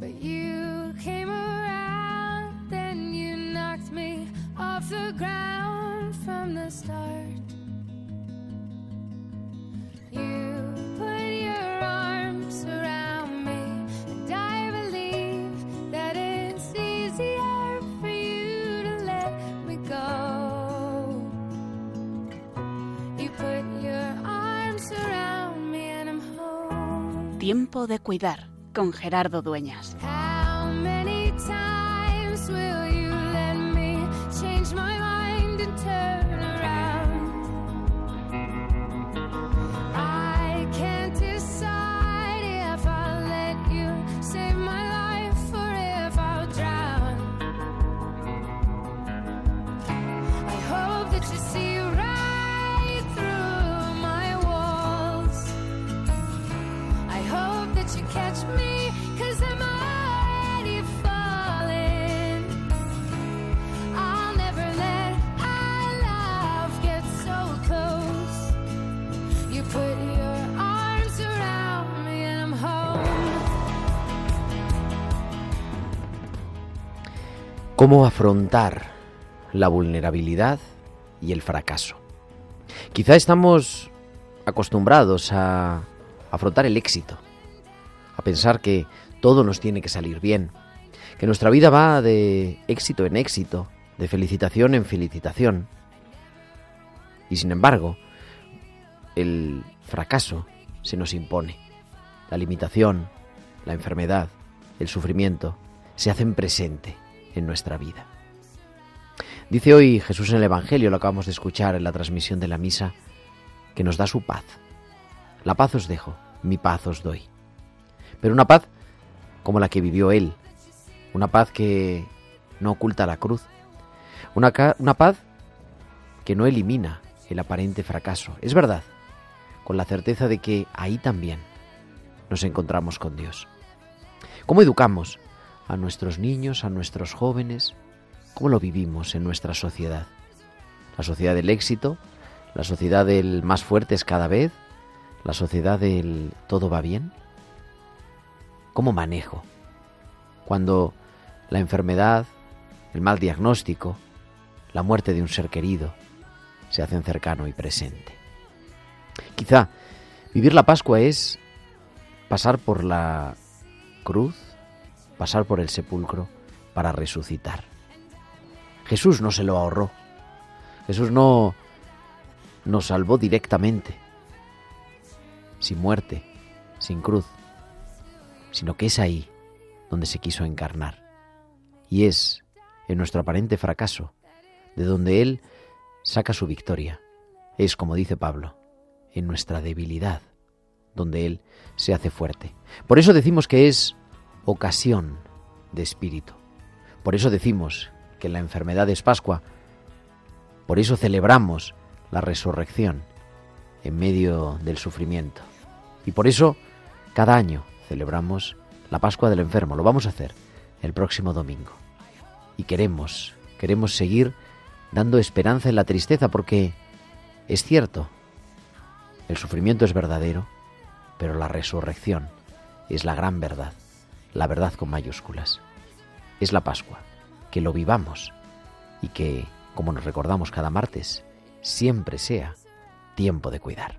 but you came around and you knocked me off the ground from the start. You put your arms around me, and I believe that it's easier for you to let me go. You put your arms around me and I'm home. Tiempo de cuidar, con Gerardo Dueñas. How many times will you let me change my mind and turn around? I can't decide if I'll let you save my life or if I'll drown. I hope that you see right through my walls. I hope that you catch me, 'cause I'm already falling. I'll never let our love get so close. You put your arms around me and I'm home. ¿Cómo afrontar la vulnerabilidad y el fracaso? Quizá estamos acostumbrados a afrontar el éxito, a pensar que todo nos tiene que salir bien, que nuestra vida va de éxito en éxito, de felicitación en felicitación. Y sin embargo, el fracaso se nos impone. La limitación, la enfermedad, el sufrimiento se hacen presente en nuestra vida. Dice hoy Jesús en el Evangelio, lo acabamos de escuchar en la transmisión de la misa, que nos da su paz. La paz os dejo, mi paz os doy. Pero una paz como la que vivió Él, una paz que no oculta la cruz, una paz que no elimina el aparente fracaso. Es verdad, con la certeza de que ahí también nos encontramos con Dios. ¿Cómo educamos a nuestros niños, a nuestros jóvenes? ¿Cómo lo vivimos en nuestra sociedad? La sociedad del éxito, la sociedad del más fuerte es cada vez, la sociedad del todo va bien. ¿Cómo manejo cuando la enfermedad, el mal diagnóstico, la muerte de un ser querido se hacen cercano y presente? Quizá vivir la Pascua es pasar por la cruz, pasar por el sepulcro para resucitar. Jesús no se lo ahorró. Jesús no nos salvó directamente, sin muerte, sin cruz, sino que es ahí donde se quiso encarnar. Y es en nuestro aparente fracaso de donde Él saca su victoria. Es, como dice Pablo, en nuestra debilidad donde Él se hace fuerte. Por eso decimos que es ocasión de espíritu. Por eso decimos que la enfermedad es Pascua. Por eso celebramos la resurrección en medio del sufrimiento. Y por eso cada año celebramos la Pascua del enfermo. Lo vamos a hacer el próximo domingo. Y queremos seguir dando esperanza en la tristeza, porque es cierto, el sufrimiento es verdadero, pero la resurrección es la gran verdad, la verdad con mayúsculas. Es la Pascua, que lo vivamos y que, como nos recordamos cada martes, siempre sea tiempo de cuidar.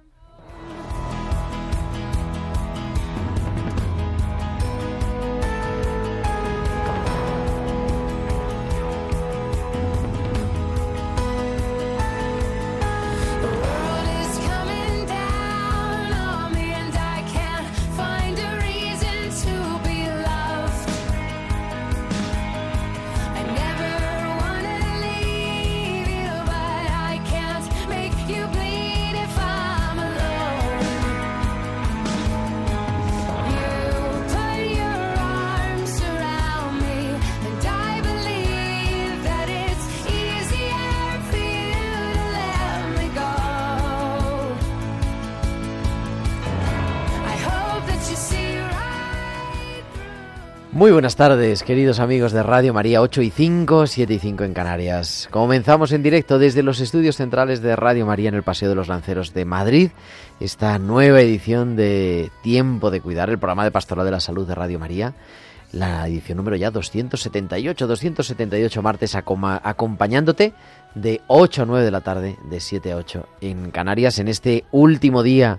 Muy buenas tardes, queridos amigos de Radio María, 8:05, 7:05 en Canarias. Comenzamos en directo desde los estudios centrales de Radio María en el Paseo de los Lanceros de Madrid, esta nueva edición de Tiempo de Cuidar, el programa de Pastoral de la Salud de Radio María, la edición número ya 278 martes, acompañándote de 8 a 9 de la tarde, de 7 a 8 en Canarias, en este último día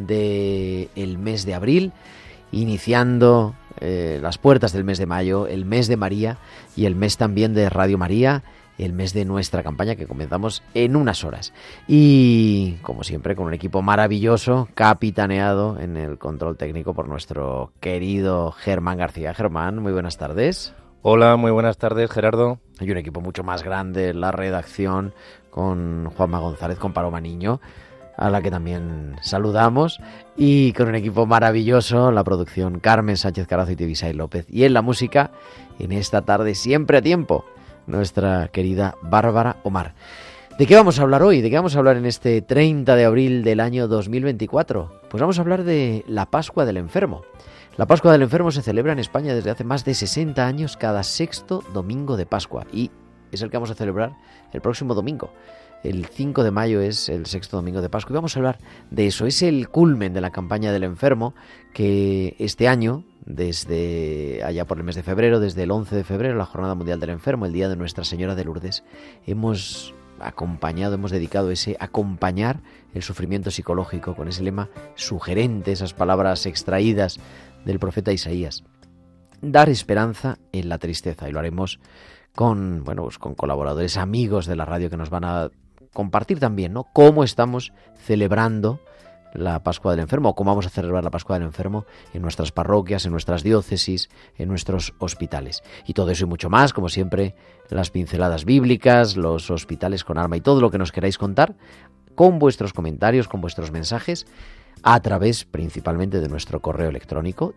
del mes de abril, iniciando las puertas del mes de mayo, el mes de María y el mes también de Radio María, el mes de nuestra campaña que comenzamos en unas horas. Y, como siempre, con un equipo maravilloso, capitaneado en el control técnico por nuestro querido Germán García. Germán, muy buenas tardes. Hola, muy buenas tardes, Gerardo. Hay un equipo mucho más grande en la redacción, con Juanma González, con Paloma Niño, a la que también saludamos, y con un equipo maravilloso, la producción Carmen Sánchez Carazo y Tibisay López, y en la música, en esta tarde siempre a tiempo, nuestra querida Bárbara Omar. ¿De qué vamos a hablar hoy? ¿De qué vamos a hablar en este 30 de abril del año 2024? Pues vamos a hablar de la Pascua del Enfermo. La Pascua del Enfermo se celebra en España desde hace más de 60 años cada sexto domingo de Pascua, y es el que vamos a celebrar el próximo domingo. El 5 de mayo es el sexto domingo de Pascua y vamos a hablar de eso. Es el culmen de la campaña del enfermo que este año, desde allá por el mes de febrero, desde el 11 de febrero, la Jornada Mundial del Enfermo, el Día de Nuestra Señora de Lourdes, hemos dedicado ese acompañar el sufrimiento psicológico con ese lema sugerente, esas palabras extraídas del profeta Isaías. Dar esperanza en la tristeza, y lo haremos con colaboradores, amigos de la radio que nos van a compartir también, ¿no?, cómo estamos celebrando la Pascua del Enfermo, cómo vamos a celebrar la Pascua del Enfermo en nuestras parroquias, en nuestras diócesis, en nuestros hospitales. Y todo eso y mucho más, como siempre, las pinceladas bíblicas, los hospitales con alma y todo lo que nos queráis contar, con vuestros comentarios, con vuestros mensajes, a través principalmente de nuestro correo electrónico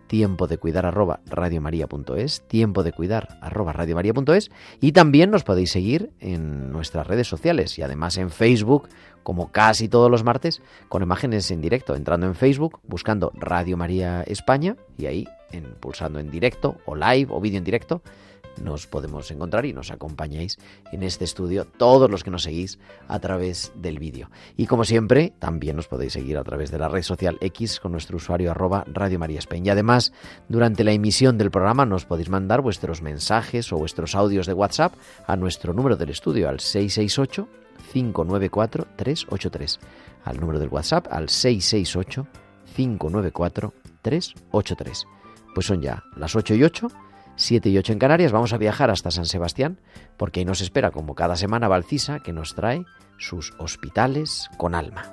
tiempodecuidar@radiomaria.es, tiempodecuidar@radiomaria.es, y también nos podéis seguir en nuestras redes sociales y además en Facebook, como casi todos los martes, con imágenes en directo, entrando en Facebook, buscando Radio María España, y ahí, pulsando en directo o live o vídeo en directo, nos podemos encontrar y nos acompañáis en este estudio, todos los que nos seguís a través del vídeo. Y como siempre, también nos podéis seguir a través de la red social X con nuestro usuario @Radio María España. Y además, durante la emisión del programa nos podéis mandar vuestros mensajes o vuestros audios de WhatsApp a nuestro número del estudio, al 668-594-383. Al número del WhatsApp, al 668-594-383. Pues son ya las 8 y 8, 7 y 8 en Canarias. Vamos a viajar hasta San Sebastián, porque ahí nos espera, como cada semana, Valcisa, que nos trae sus hospitales con alma.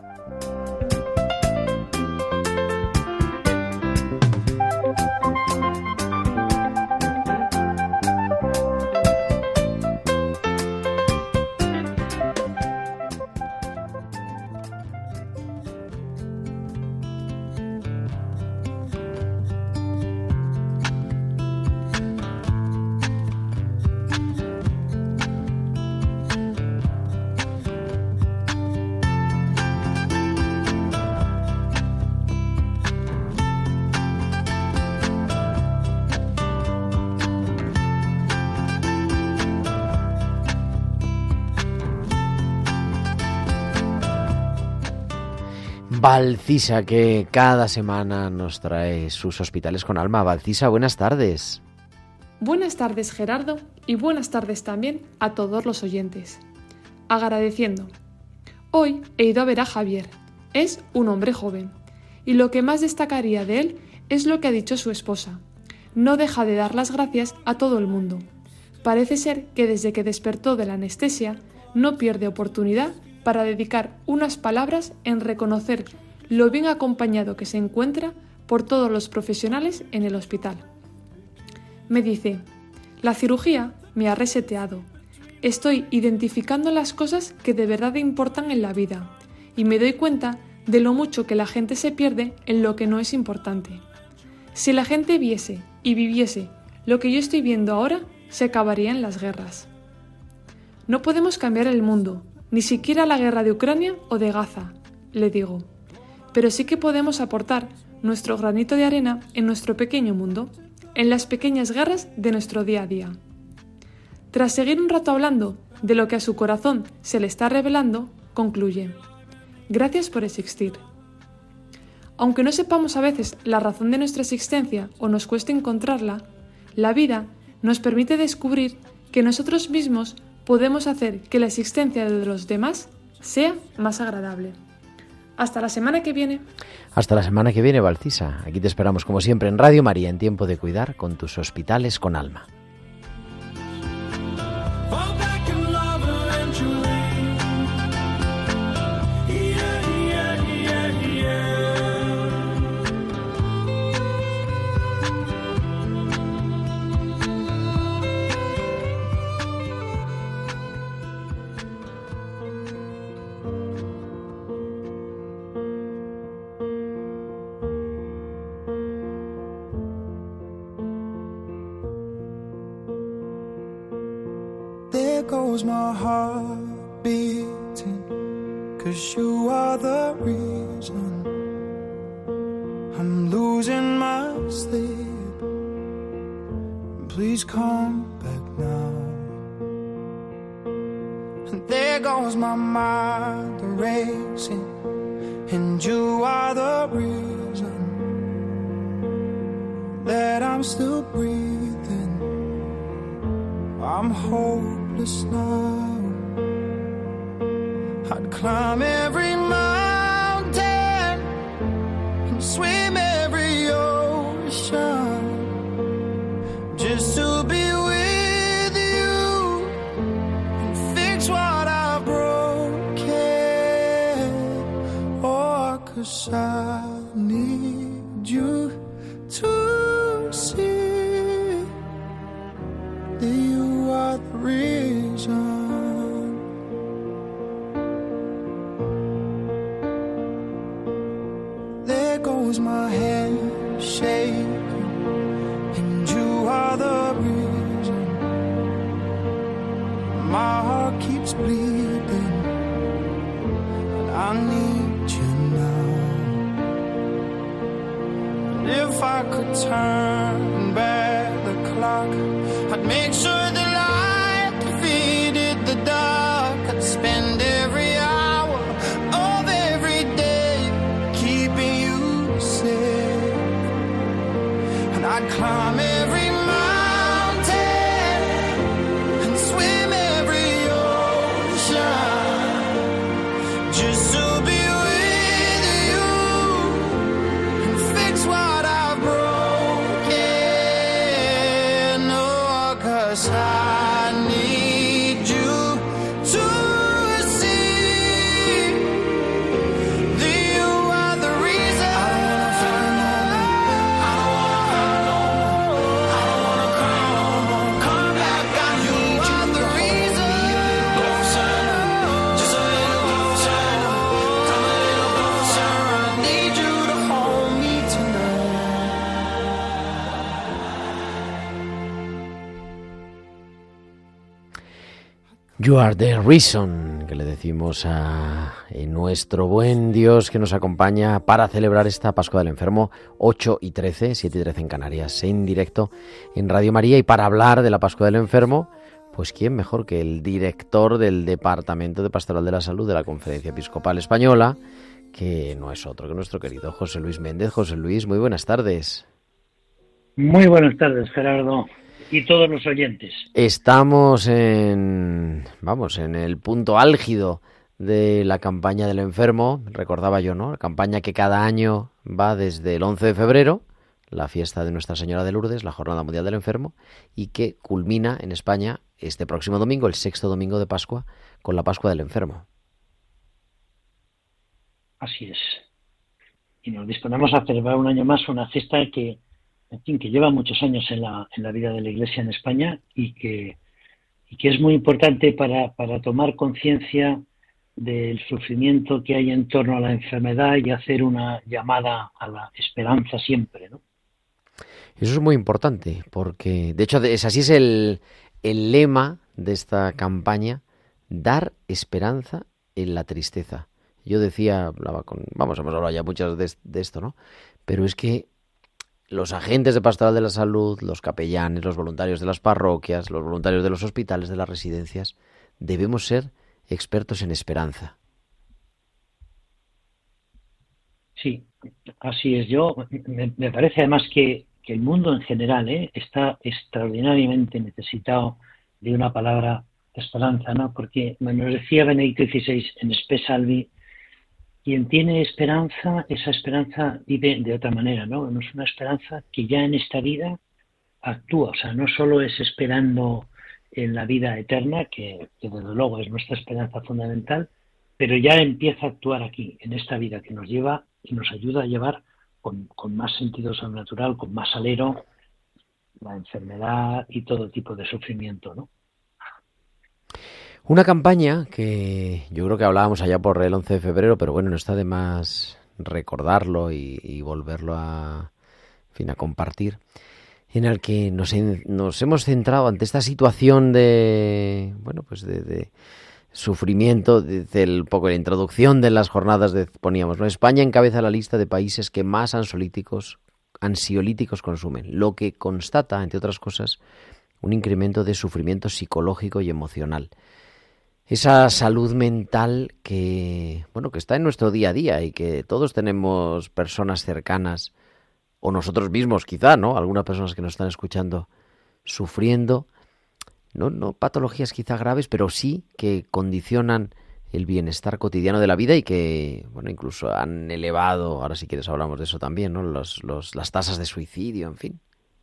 Valcisa, que cada semana nos trae sus hospitales con alma. Valcisa, buenas tardes. Buenas tardes, Gerardo, y buenas tardes también a todos los oyentes. Agradeciendo. Hoy he ido a ver a Javier. Es un hombre joven, y lo que más destacaría de él es lo que ha dicho su esposa. No deja de dar las gracias a todo el mundo. Parece ser que desde que despertó de la anestesia no pierde oportunidad para dedicar unas palabras en reconocer lo bien acompañado que se encuentra por todos los profesionales en el hospital. Me dice: la cirugía me ha reseteado. Estoy identificando las cosas que de verdad importan en la vida y me doy cuenta de lo mucho que la gente se pierde en lo que no es importante. Si la gente viese y viviese lo que yo estoy viendo ahora, se acabarían las guerras. No podemos cambiar el mundo, ni siquiera la guerra de Ucrania o de Gaza, le digo. Pero sí que podemos aportar nuestro granito de arena en nuestro pequeño mundo, en las pequeñas guerras de nuestro día a día. Tras seguir un rato hablando de lo que a su corazón se le está revelando, concluye: gracias por existir. Aunque no sepamos a veces la razón de nuestra existencia o nos cueste encontrarla, La vida nos permite descubrir que nosotros mismos podemos hacer que la existencia de los demás sea más agradable. Hasta la semana que viene. Hasta la semana que viene, Valcisa. Aquí te esperamos como siempre en Radio María, en Tiempo de Cuidar, con tus hospitales con alma. Goes my heart beating, 'cause you are the reason I'm losing my sleep. Please come back now. And there goes my mind racing, and you are the reason that I'm still breathing. I'm hopeless now. I'd climb every mountain and swim every ocean just to be with you and fix what I broke. Oh, 'cause I need you to see that you are the reason. There goes my hand shaking, and you are the reason. My heart keeps bleeding, and I need you now. And if I could turn back the clock, I'd make sure the light defeated the dark. I'd spend every hour of every day keeping you safe. And I'd climb every mountain and swim every ocean just to be with you and fix what I broke. No, 'cause I need you to see that you are the reason. I don't wanna cry no more. Come back, you are the reason. Closer, just a little closer. Come a little closer. I need you to hold me tonight. You are the reason, que le decimos a nuestro buen Dios que nos acompaña para celebrar esta Pascua del Enfermo, 8:13, 7:13 en Canarias, en directo en Radio María. Y para hablar de la Pascua del Enfermo, pues quién mejor que el director del Departamento de Pastoral de la Salud de la Conferencia Episcopal Española, que no es otro que nuestro querido José Luis Méndez. José Luis, muy buenas tardes. Muy buenas tardes, Gerardo, y todos los oyentes. Estamos en el punto álgido de la campaña del enfermo, recordaba yo, ¿no? La campaña que cada año va desde el 11 de febrero, la fiesta de Nuestra Señora de Lourdes, la Jornada Mundial del Enfermo, y que culmina en España este próximo domingo, el 6º domingo de Pascua, con la Pascua del Enfermo. Así es. Y nos disponemos a celebrar un año más una fiesta que lleva muchos años en la vida de la Iglesia en España y que es muy importante para tomar conciencia del sufrimiento que hay en torno a la enfermedad y hacer una llamada a la esperanza siempre, ¿no? Eso es muy importante, porque de hecho así es el lema de esta campaña: dar esperanza en la tristeza. Yo decía, hemos hablado ya muchas de esto, ¿no? Pero es que los agentes de pastoral de la salud, los capellanes, los voluntarios de las parroquias, los voluntarios de los hospitales, de las residencias, debemos ser expertos en esperanza. Sí, así es. Yo me parece además que que el mundo en general está extraordinariamente necesitado de una palabra de esperanza, ¿no? Porque nos decía Benedicto XVI en Spe Salvi, quien tiene esperanza, esa esperanza vive de otra manera, ¿no? No es una esperanza que ya en esta vida actúa, o sea, no solo es esperando en la vida eterna, que desde luego es nuestra esperanza fundamental, pero ya empieza a actuar aquí, en esta vida que nos lleva y nos ayuda a llevar con más sentido sobrenatural, con más alero, la enfermedad y todo tipo de sufrimiento, ¿no? Una campaña que yo creo que hablábamos allá por el 11 de febrero, pero bueno, no está de más recordarlo y volverlo a, en fin, a compartir, en el que nos hemos centrado ante esta situación de, bueno, pues de sufrimiento, desde un poco la introducción de las jornadas poníamos, ¿no? España encabeza la lista de países que más ansiolíticos consumen, lo que constata, entre otras cosas, un incremento de sufrimiento psicológico y emocional. Esa salud mental que, bueno, que está en nuestro día a día y que todos tenemos personas cercanas, o nosotros mismos quizá, ¿no? Algunas personas que nos están escuchando sufriendo, no patologías quizá graves, pero sí que condicionan el bienestar cotidiano de la vida y que, bueno, incluso han elevado, ahora si quieres hablamos de eso también, ¿no? Las tasas de suicidio, en fin.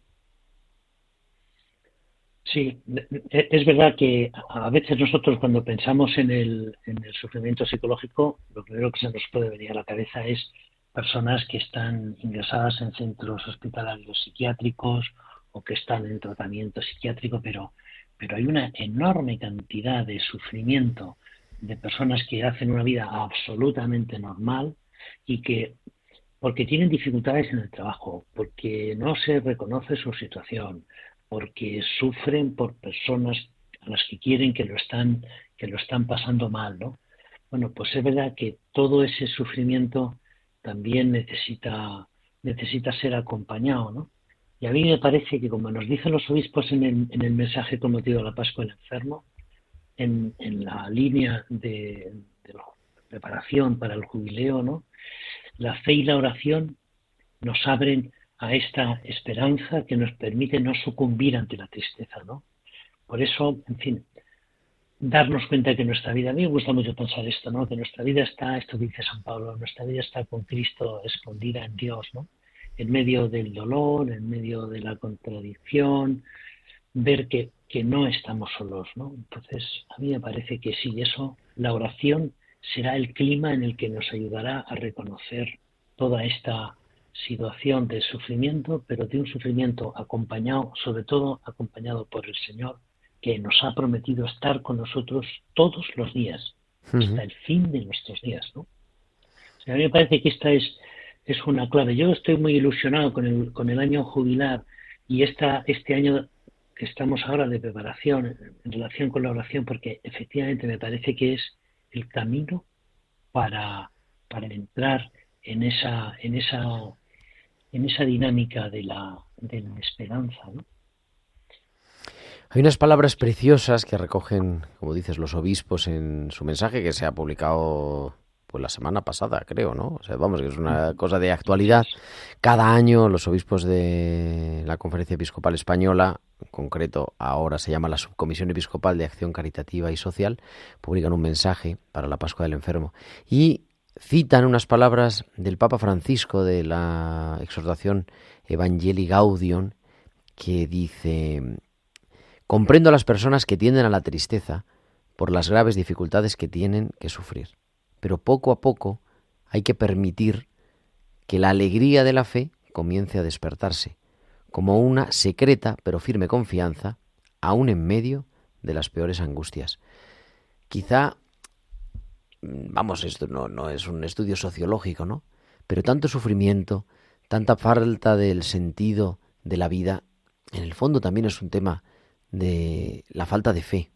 Sí, es verdad que a veces nosotros cuando pensamos en el sufrimiento psicológico, lo primero que se nos puede venir a la cabeza es personas que están ingresadas en centros hospitalarios psiquiátricos o que están en tratamiento psiquiátrico, pero hay una enorme cantidad de sufrimiento de personas que hacen una vida absolutamente normal y que porque tienen dificultades en el trabajo, porque no se reconoce su situación, porque sufren por personas a las que quieren que lo están pasando mal, ¿no? Bueno, pues es verdad que todo ese sufrimiento también necesita ser acompañado, ¿no? Y a mí me parece que, como nos dicen los obispos en el mensaje con motivo de la Pascua del Enfermo, en la línea de la preparación para el jubileo, ¿no? La fe y la oración nos abren a esta esperanza que nos permite no sucumbir ante la tristeza, ¿no? Por eso, en fin, darnos cuenta de que nuestra vida, a mí me gusta mucho pensar esto, ¿no? Que nuestra vida está, esto que dice San Pablo, nuestra vida está con Cristo escondida en Dios, ¿no? En medio del dolor, en medio de la contradicción, ver que no estamos solos, ¿no? Entonces, a mí me parece que sí, eso, la oración será el clima en el que nos ayudará a reconocer toda esta situación de sufrimiento, pero de un sufrimiento acompañado, sobre todo acompañado por el Señor, que nos ha prometido estar con nosotros todos los días, hasta el fin de nuestros días, ¿no? O sea, a mí me parece que esta es una clave. Yo estoy muy ilusionado con el año jubilar y este año que estamos ahora de preparación en relación con la oración, porque efectivamente me parece que es el camino para entrar en esa dinámica de la esperanza, ¿no? Hay unas palabras preciosas que recogen, como dices, los obispos en su mensaje que se ha publicado pues la semana pasada, creo, ¿no? O sea, vamos, que es una cosa de actualidad. Cada año los obispos de la Conferencia Episcopal Española, en concreto ahora se llama la Subcomisión Episcopal de Acción Caritativa y Social, publican un mensaje para la Pascua del Enfermo y citan unas palabras del Papa Francisco de la exhortación Evangelii Gaudium que dice: comprendo a las personas que tienden a la tristeza por las graves dificultades que tienen que sufrir, pero poco a poco hay que permitir que la alegría de la fe comience a despertarse, como una secreta pero firme confianza, aún en medio de las peores angustias. Quizá, vamos, esto no es un estudio sociológico, ¿no? Pero tanto sufrimiento, tanta falta del sentido de la vida, en el fondo también es un tema de la falta de fe.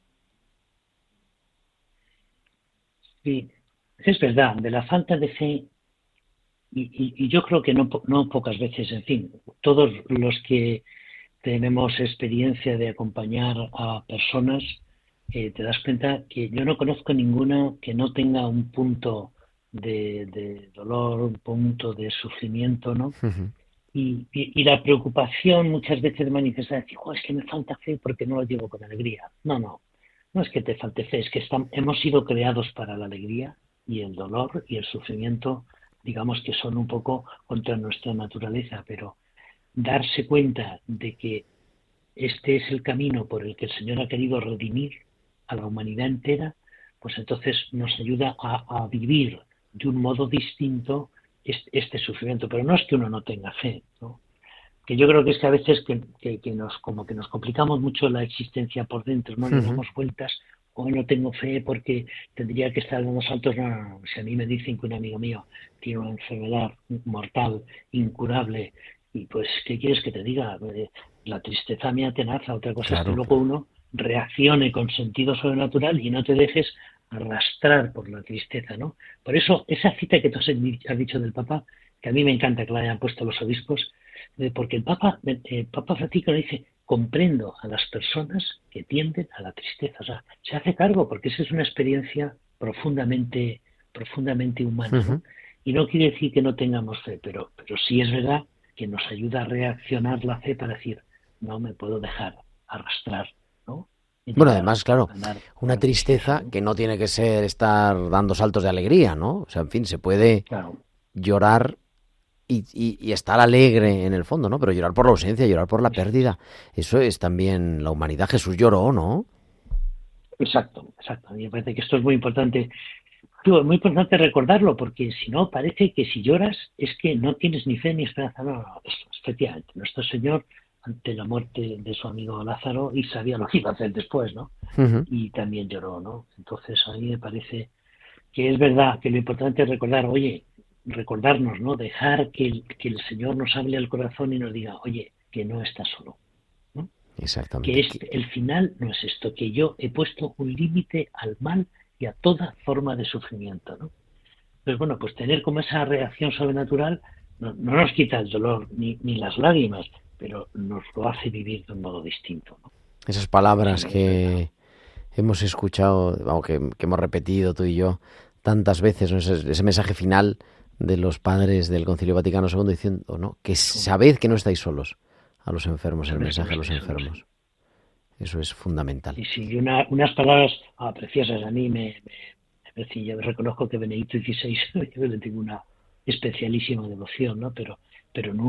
Sí, es verdad, de la falta de fe, y yo creo que no pocas veces, en fin, todos los que tenemos experiencia de acompañar a personas, te das cuenta que yo no conozco ninguna que no tenga un punto de dolor, un punto de sufrimiento, ¿no? Uh-huh. y la preocupación muchas veces manifiesta decir, "Jo, es que me falta fe porque no lo llevo con alegría". No es que te falte fe, es que hemos sido creados para la alegría y el dolor y el sufrimiento, digamos que son un poco contra nuestra naturaleza, pero darse cuenta de que este es el camino por el que el Señor ha querido redimir a la humanidad entera, pues entonces nos ayuda a vivir de un modo distinto este sufrimiento. Pero no es que uno no tenga fe, ¿no? Que yo creo que es que a veces que nos complicamos mucho la existencia por dentro, no le damos vueltas, o no tengo fe porque tendría que estar dando saltos. No. Si a mí me dicen que un amigo mío tiene una enfermedad mortal, incurable, y pues, ¿qué quieres que te diga? La tristeza me atenaza. Otra cosa es que luego uno reaccione con sentido sobrenatural y no te dejes arrastrar por la tristeza, ¿no? Por eso, esa cita que tú has dicho del Papa, que a mí me encanta que la hayan puesto los obispos, porque el Papa Francisco dice, comprendo a las personas que tienden a la tristeza. O sea, se hace cargo, porque esa es una experiencia profundamente humana, ¿no? Y no quiere decir que no tengamos fe, pero sí es verdad que nos ayuda a reaccionar la fe para decir, no me puedo dejar arrastrar, ¿no? Bueno, además, claro, una tristeza que no tiene que ser estar dando saltos de alegría, ¿no? O sea, en fin, se puede llorar y estar alegre en el fondo, ¿no? Pero llorar por la ausencia, llorar por la pérdida, eso es también la humanidad. Jesús lloró, ¿no? Exacto. A mí me parece que esto es muy importante. Es muy importante recordarlo, porque si no, parece que si lloras es que no tienes ni fe ni esperanza. No, efectivamente, nuestro Señor, ante la muerte de su amigo Lázaro, y sabía lo que iba a hacer después, ¿no? Y también lloró, ¿no? Entonces a mí me parece que es verdad que lo importante es recordarnos, ¿no? Dejar que el Señor nos hable al corazón y nos diga, oye, que no estás solo, ¿no? Exactamente. Que el final no es esto, que yo he puesto un límite al mal y a toda forma de sufrimiento, ¿no? Pues bueno, pues tener como esa reacción sobrenatural no nos quita el dolor ni las lágrimas, pero nos lo hace vivir de un modo distinto, ¿no? Esas palabras que hemos escuchado, vamos, que hemos repetido tú y yo tantas veces, ¿no? Ese mensaje final de los padres del Concilio Vaticano II diciendo, ¿no? Que sabed que no estáis solos, a los enfermos, el mensaje a los enfermos. Eso es fundamental. Y sí, unas palabras preciosas. A mí yo reconozco que Benedicto XVI, yo le tengo una especialísima devoción, ¿no? Pero en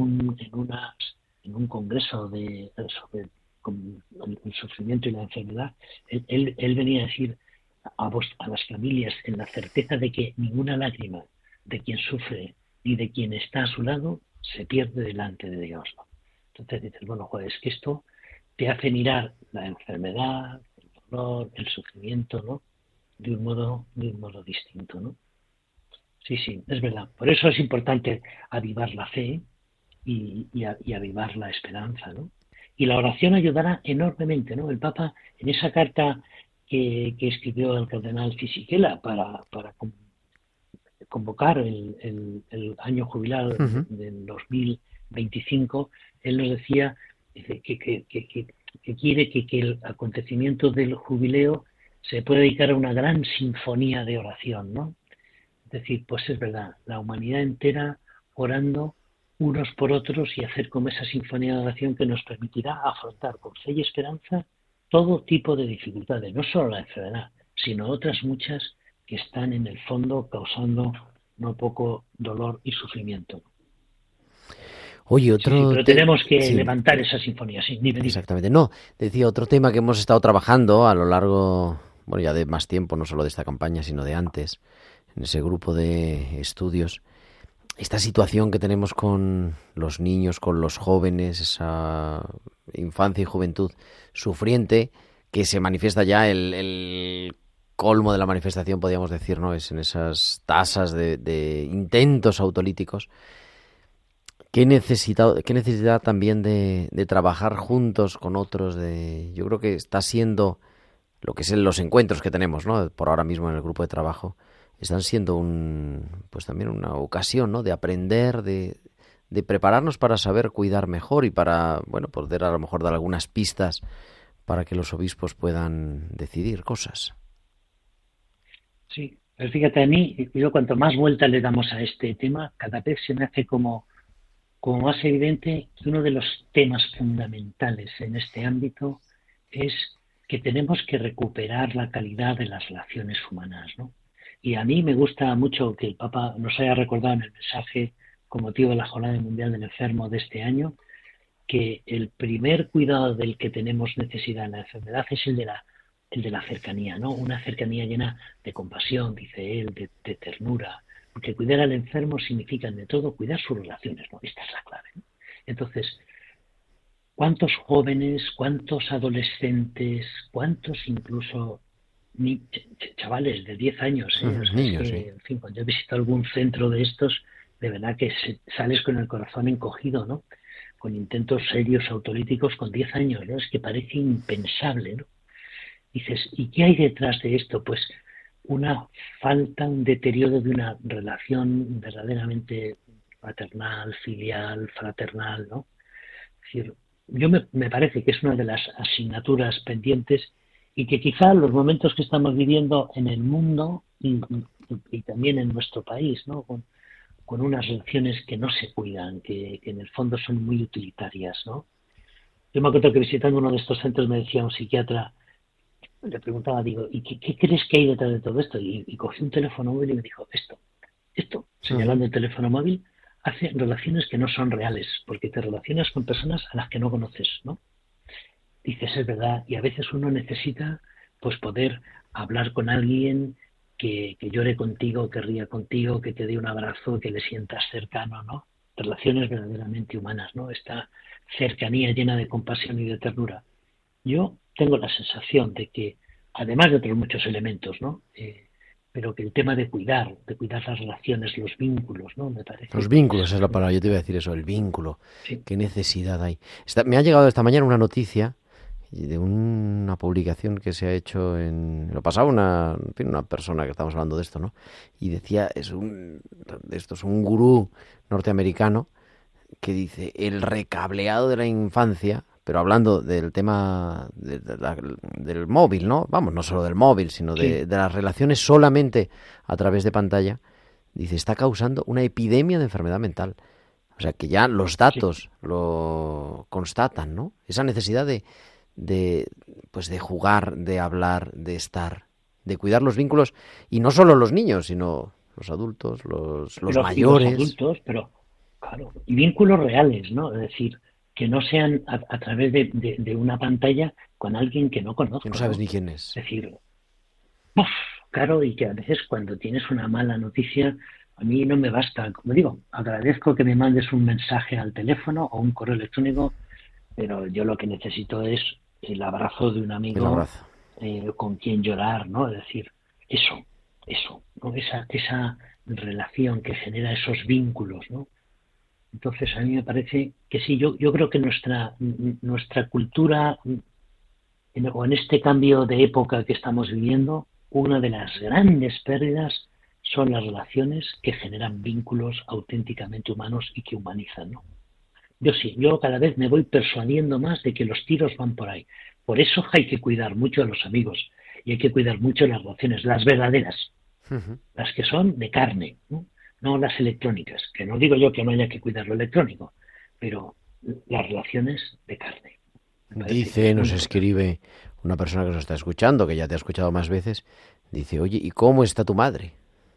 un congreso sobre el sufrimiento y la enfermedad, él venía a decir a las familias, en la certeza de que ninguna lágrima de quien sufre ni de quien está a su lado se pierde delante de Dios, ¿no? Entonces dices, bueno, joder, es que esto te hace mirar la enfermedad, el dolor, el sufrimiento, ¿no? De un modo distinto, ¿no? Sí, es verdad. Por eso es importante avivar la fe y avivar la esperanza, ¿no? Y la oración ayudará enormemente, ¿no? El Papa, en esa carta que escribió el cardenal Fisichella para convocar el año jubilar del 2025, él nos decía que quiere que el acontecimiento del jubileo se pueda dedicar a una gran sinfonía de oración, ¿no? Es decir, pues es verdad, la humanidad entera orando unos por otros y hacer como esa sinfonía de oración que nos permitirá afrontar con fe y esperanza todo tipo de dificultades, no solo la enfermedad, sino otras muchas que están en el fondo causando no poco dolor y sufrimiento. Oye, pero tenemos que levantar esa sinfonía, sí. Exactamente, no, decía otro tema que hemos estado trabajando a lo largo, bueno, ya de más tiempo, no solo de esta campaña, sino de antes, en ese grupo de estudios, esta situación que tenemos con los niños, con los jóvenes, esa infancia y juventud sufriente, que se manifiesta ya el colmo de la manifestación, podríamos decir, ¿no? Es en esas tasas de intentos autolíticos. ¿Qué necesidad también de trabajar juntos con otros? Yo creo que está siendo lo que es los encuentros que tenemos, ¿no? Por ahora mismo en el grupo de trabajo, están siendo pues también una ocasión, ¿no? De aprender, de prepararnos para saber cuidar mejor y para, bueno, poder a lo mejor dar algunas pistas para que los obispos puedan decidir cosas. Sí, pero fíjate, a mí, yo cuanto más vuelta le damos a este tema, cada vez se me hace como como más evidente que uno de los temas fundamentales en este ámbito es que tenemos que recuperar la calidad de las relaciones humanas, ¿no? Y a mí me gusta mucho que el Papa nos haya recordado en el mensaje con motivo de la Jornada Mundial del Enfermo de este año, que el primer cuidado del que tenemos necesidad en la enfermedad es el de la cercanía, ¿no? Una cercanía llena de compasión, dice él, de ternura, porque cuidar al enfermo significa, ante todo, cuidar sus relaciones, ¿no? Esta es la clave, ¿no? Entonces, ¿cuántos jóvenes, cuántos adolescentes, cuántos incluso chavales de 10 años, o sea, Niños, es que, sí. en fin, cuando yo visito algún centro de estos, de verdad que sales con el corazón encogido, ¿no? Con intentos serios autolíticos con 10 años, ¿no? Es que parece impensable, ¿no? Dices, ¿y qué hay detrás de esto? Pues una falta, un deterioro de una relación verdaderamente paternal, filial, fraternal, ¿no? Es decir, me parece que es una de las asignaturas pendientes y que quizá los momentos que estamos viviendo en el mundo y también en nuestro país, ¿no? Con unas relaciones que no se cuidan, que en el fondo son muy utilitarias, ¿no? Yo me acuerdo que visitando uno de estos centros me decía un psiquiatra, le preguntaba, digo, ¿y qué crees que hay detrás de todo esto? Y cogí un teléfono móvil y me dijo, esto, señalando el teléfono móvil, hace relaciones que no son reales, porque te relacionas con personas a las que no conoces, ¿no? Dices, es verdad, y a veces uno necesita pues poder hablar con alguien que llore contigo, que ría contigo, que te dé un abrazo, que le sientas cercano, ¿no? Relaciones verdaderamente humanas, ¿no? Esta cercanía llena de compasión y de ternura. Yo tengo la sensación de que, además de otros muchos elementos, ¿no? Pero que el tema de cuidar las relaciones, los vínculos, ¿no? Me parece Los que vínculos es la palabra, yo te iba a decir eso, el vínculo. sí. ¿Qué necesidad hay? Me ha llegado esta mañana una noticia de una publicación que se ha hecho lo pasaba una persona que estamos hablando de esto, ¿no? Y decía, es un gurú norteamericano que dice, el recableado de la infancia, pero hablando del tema del móvil, ¿no? Vamos, no solo del móvil, sino de las relaciones solamente a través de pantalla, dice, está causando una epidemia de enfermedad mental. O sea, que ya los datos lo constatan, ¿no? Esa necesidad de jugar, de hablar, de estar, de cuidar los vínculos, y no solo los niños, sino los adultos, los mayores. Los adultos, pero claro, y vínculos reales, ¿no? Es decir, que no sean a través de una pantalla con alguien que no conozco, Que no sabes ¿no? ni quién es. Es decir, claro, y que a veces cuando tienes una mala noticia, a mí no me basta, como digo, agradezco que me mandes un mensaje al teléfono o un correo electrónico, pero yo lo que necesito es el abrazo de un El amigo abrazo. con quien llorar, ¿no? Es decir, eso, ¿no? Esa relación que genera esos vínculos, ¿no? Entonces a mí me parece que sí, yo creo que nuestra cultura, o en este cambio de época que estamos viviendo, una de las grandes pérdidas son las relaciones que generan vínculos auténticamente humanos y que humanizan, ¿no? Yo cada vez me voy persuadiendo más de que los tiros van por ahí. Por eso hay que cuidar mucho a los amigos y hay que cuidar mucho las relaciones, las verdaderas, las que son de carne, ¿no? No las electrónicas, que no digo yo que no haya que cuidar lo electrónico, pero las relaciones de carne. Dice, nos escribe una persona que nos está escuchando, que ya te ha escuchado más veces, dice, oye, ¿y cómo está tu madre?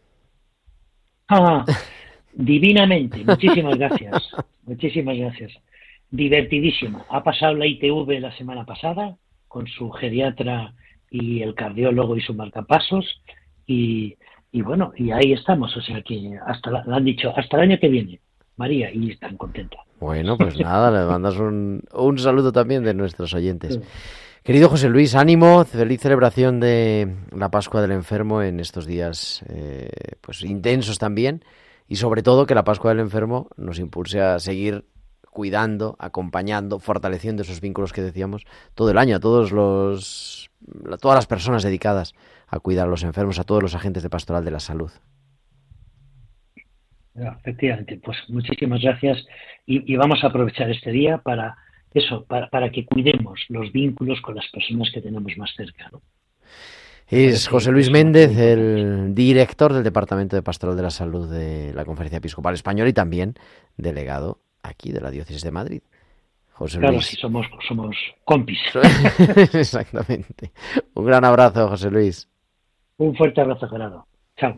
Divinamente, muchísimas gracias. Muchísimas gracias. Divertidísima. Ha pasado la ITV la semana pasada con su geriatra y el cardiólogo y su marcapasos y bueno, y ahí estamos. O sea que le han dicho hasta el año que viene, María, y están contenta. Bueno, pues nada, le mandas un saludo también de nuestros oyentes. Sí. Querido José Luis, ánimo, feliz celebración de la Pascua del Enfermo en estos días pues intensos también, y sobre todo que la Pascua del Enfermo nos impulse a seguir cuidando, acompañando, fortaleciendo esos vínculos que decíamos todo el año, a todas las personas dedicadas a cuidar a los enfermos, a todos los agentes de Pastoral de la Salud. Efectivamente, pues muchísimas gracias y vamos a aprovechar este día para eso, para que cuidemos los vínculos con las personas que tenemos más cerca, ¿no? Es José Luis Méndez, el director del Departamento de Pastoral de la Salud de la Conferencia Episcopal Española y también delegado aquí de la Diócesis de Madrid. José Claro, Luis. sí, somos compis. Exactamente. Un gran abrazo, José Luis. Un fuerte abrazo, Gerardo. Chao.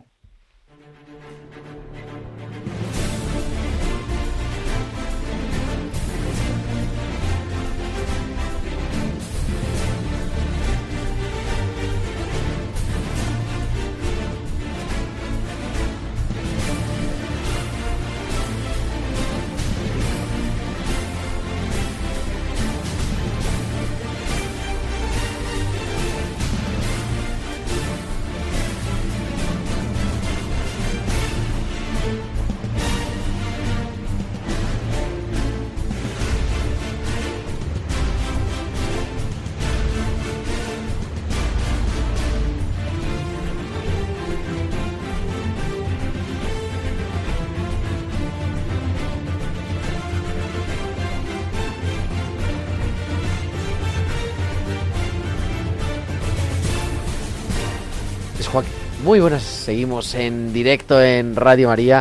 Muy buenas, seguimos en directo en Radio María,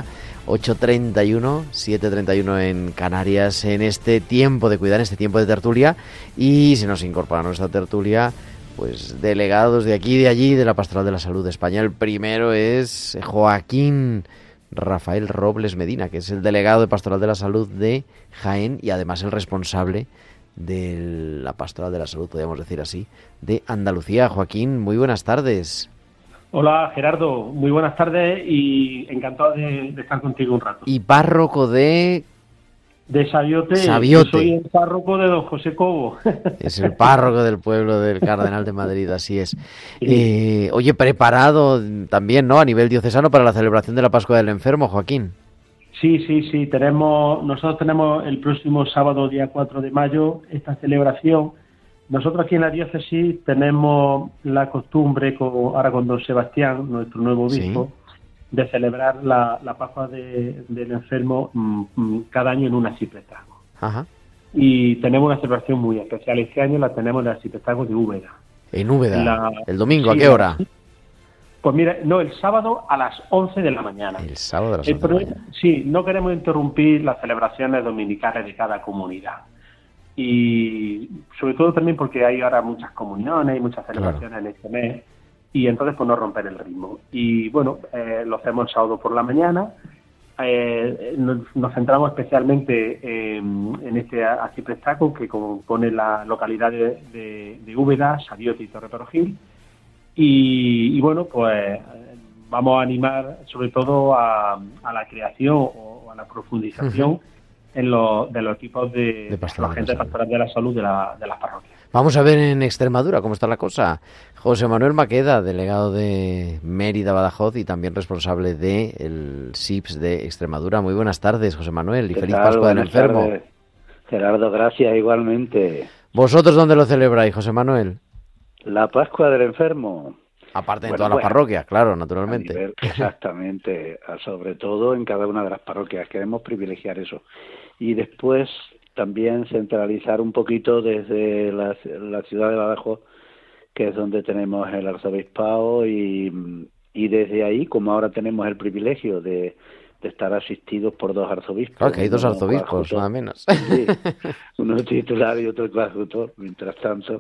8:31, 7:31 en Canarias, en este tiempo de cuidar, en este tiempo de tertulia. Y se nos incorpora a nuestra tertulia, pues delegados de aquí y de allí, de la Pastoral de la Salud de España. El primero es Joaquín Rafael Robles Medina, que es el delegado de Pastoral de la Salud de Jaén y además el responsable de la Pastoral de la Salud, podríamos decir así, de Andalucía. Joaquín, muy buenas tardes. Hola Gerardo, muy buenas tardes y encantado de estar contigo un rato. Y párroco de Sabiote. Sabiote. Yo soy el párroco de don José Cobo. Es el párroco del pueblo del Cardenal de Madrid, así es. Sí. Oye, preparado también, ¿no?, a nivel diocesano para la celebración de la Pascua del Enfermo, Joaquín. Sí. Nosotros tenemos el próximo sábado, día 4 de mayo, esta celebración. Nosotros aquí en la diócesis tenemos la costumbre, ahora con don Sebastián, nuestro nuevo obispo, de celebrar la Pascua del Enfermo cada año en un arciprestazgo. Ajá. Y tenemos una celebración muy especial. Este año la tenemos en el arciprestazgo de Úbeda. En Úbeda. ¿El domingo a qué hora? Pues mira, no, el sábado a las 11 de la mañana. El sábado a las 11 de la mañana. Sí, no queremos interrumpir las celebraciones dominicales de cada comunidad. Y sobre todo también porque hay ahora muchas comuniones y muchas celebraciones en este mes, y entonces pues no romper el ritmo. Y bueno, lo hacemos el sábado por la mañana. Nos centramos especialmente en este arciprestazgo que compone la localidad de Úbeda, Sabiote y Torreperogil. Y bueno, pues vamos a animar sobre todo a la creación o a la profundización de los equipos de la gente pastoral de la salud de las parroquias. Vamos a ver en Extremadura cómo está la cosa. José Manuel Maqueda, delegado de Mérida, Badajoz y también responsable del SIPS de Extremadura. Muy buenas tardes, José Manuel, y feliz Pascua del Enfermo. Tardes. Gerardo, gracias igualmente. ¿Vosotros dónde lo celebráis, José Manuel? La Pascua del Enfermo. Aparte de todas las parroquias, claro, naturalmente. Exactamente, sobre todo en cada una de las parroquias. Queremos privilegiar eso. Y después también centralizar un poquito desde la ciudad de Badajoz, que es donde tenemos el arzobispado, y desde ahí, como ahora tenemos el privilegio de estar asistidos por dos arzobispos. Claro, que hay dos arzobispos, nada menos. Sí, uno titular y otro coadjutor. Mientras tanto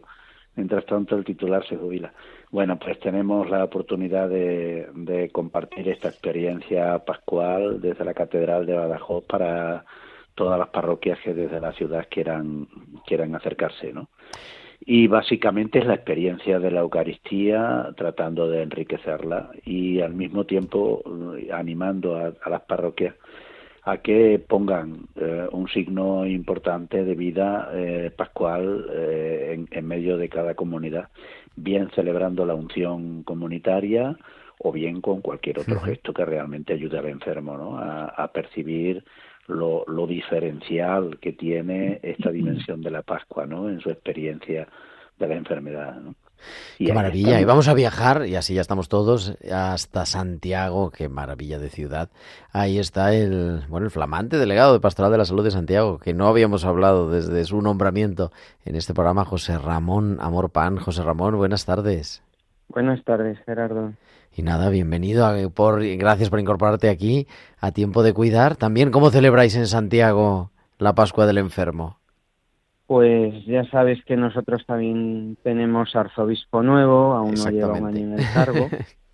el titular se jubila. Bueno, pues tenemos la oportunidad de compartir esta experiencia pascual desde la Catedral de Badajoz para todas las parroquias que desde la ciudad quieran acercarse, ¿no? Y básicamente es la experiencia de la Eucaristía, tratando de enriquecerla y al mismo tiempo animando a las parroquias a que pongan un signo importante de vida pascual en medio de cada comunidad, bien celebrando la unción comunitaria o bien con cualquier otro gesto que realmente ayude al enfermo, ¿no?, a percibir lo diferencial que tiene esta dimensión de la Pascua, ¿no?, en su experiencia de la enfermedad, ¿no? Qué maravilla, y vamos a viajar, y así ya estamos todos, hasta Santiago. Qué maravilla de ciudad. Ahí está el flamante delegado de Pastoral de la Salud de Santiago, que no habíamos hablado desde su nombramiento en este programa, José Ramón Amor Pan. José Ramón, buenas tardes. Buenas tardes, Gerardo. Y nada, bienvenido, gracias por incorporarte aquí a Tiempo de Cuidar. También, ¿cómo celebráis en Santiago la Pascua del Enfermo? Pues ya sabes que nosotros también tenemos arzobispo nuevo, aún no lleva un año en el cargo,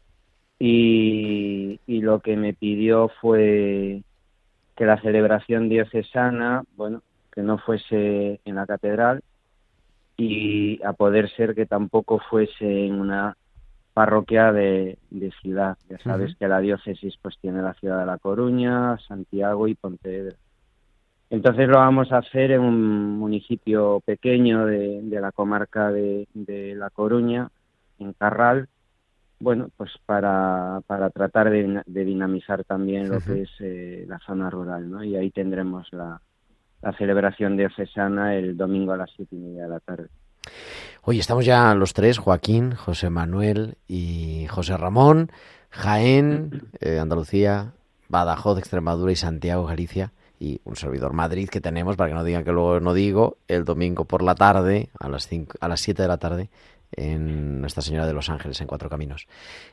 y lo que me pidió fue que la celebración diocesana, bueno, que no fuese en la catedral y a poder ser que tampoco fuese en una parroquia de ciudad. Ya sabes que la diócesis pues tiene la ciudad de La Coruña, Santiago y Pontevedra. Entonces lo vamos a hacer en un municipio pequeño de la comarca de La Coruña, en Carral, bueno, pues para tratar de dinamizar también lo que es la zona rural, ¿no? Y ahí tendremos la celebración diocesana el domingo a las 7:30 de la tarde. Oye, estamos ya los tres, Joaquín, José Manuel y José Ramón, Jaén, Andalucía, Badajoz, Extremadura y Santiago, Galicia, y un servidor Madrid que tenemos, para que no digan que luego no digo, el domingo por la tarde, a las 7 de la tarde, en Nuestra Señora de los Ángeles, en Cuatro Caminos.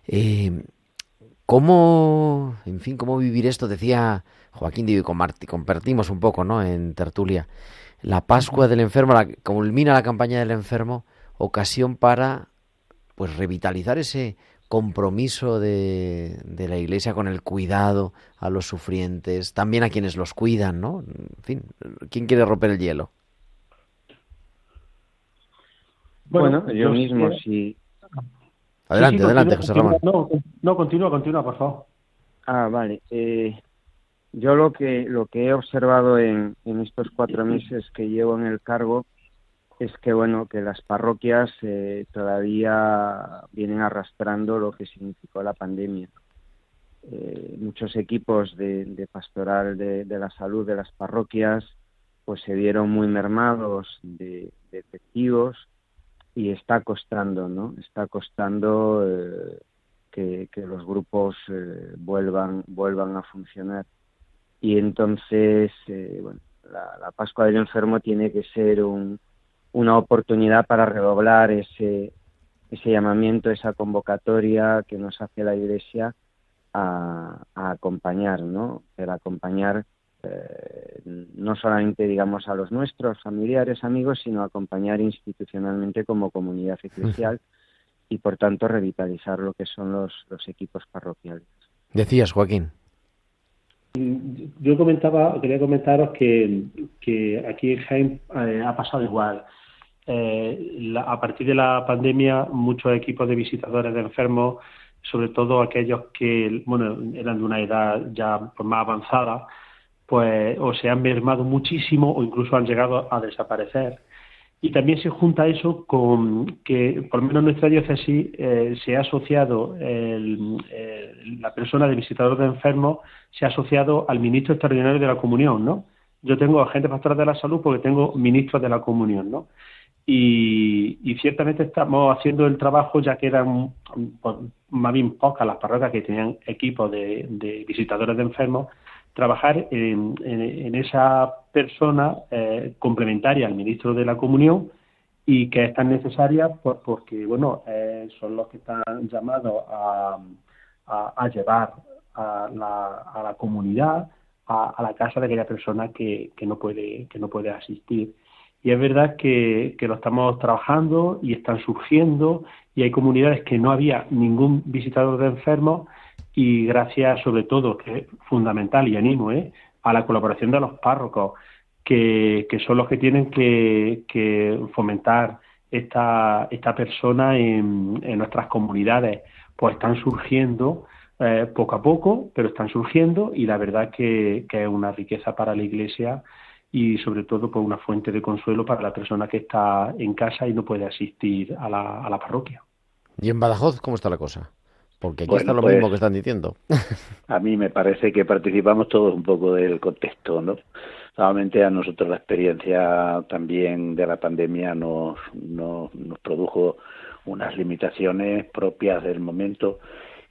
¿Cómo vivir esto? Decía Joaquín, digo, y compartimos un poco, ¿no?, en tertulia. La Pascua del Enfermo, culmina la campaña del enfermo, ocasión para pues revitalizar ese compromiso de la Iglesia con el cuidado a los sufrientes, también a quienes los cuidan, ¿no? En fin, ¿quién quiere romper el hielo? Bueno, yo mismo, sí. Adelante, José Ramón. No, continúa, por favor. Vale. Yo lo que he observado en estos 4 meses que llevo en el cargo es que, bueno, que las parroquias todavía vienen arrastrando lo que significó la pandemia. Muchos equipos de pastoral de la salud de las parroquias pues se vieron muy mermados de efectivos y está costando, ¿no? Está costando que los grupos vuelvan a funcionar. Y entonces, bueno, la Pascua del Enfermo tiene que ser una oportunidad para redoblar ese llamamiento, esa convocatoria que nos hace la Iglesia a acompañar, ¿no? Pero acompañar no solamente, digamos, a los nuestros familiares, amigos, sino acompañar institucionalmente como comunidad eclesial y, por tanto, revitalizar lo que son los equipos parroquiales. Decías, Joaquín. Yo quería comentaros que aquí en Jaén ha pasado igual. A partir de la pandemia, muchos equipos de visitadores de enfermos, sobre todo aquellos que eran de una edad ya pues, más avanzada, pues o se han mermado muchísimo o incluso han llegado a desaparecer. Y también se junta eso con que, por lo menos en nuestra diócesis, se ha asociado la persona de visitador de enfermos, se ha asociado al ministro extraordinario de la comunión, ¿no? Yo tengo agentes pastorales de la salud porque tengo ministros de la comunión, ¿no? Y ciertamente estamos haciendo el trabajo, ya que eran pues, más bien pocas las parroquias que tenían equipos de visitadores de enfermos, trabajar en esa persona complementaria al ministro de la comunión y que es tan necesaria porque bueno son los que están llamados a llevar a la comunidad a la casa de aquella persona que no puede asistir. Y es verdad que lo estamos trabajando y están surgiendo y hay comunidades que no había ningún visitador de enfermos y gracias sobre todo, que es fundamental y animo, a la colaboración de los párrocos, que son los que tienen que fomentar esta persona en nuestras comunidades, pues están surgiendo poco a poco, pero están surgiendo y la verdad que es una riqueza para la Iglesia y sobre todo pues una fuente de consuelo para la persona que está en casa y no puede asistir a la parroquia. ¿Y en Badajoz cómo está la cosa? Porque aquí Bueno, está lo pues, mismo que están diciendo. A mí me parece que participamos todos un poco del contexto, ¿no? Solamente a nosotros la experiencia también de la pandemia nos produjo unas limitaciones propias del momento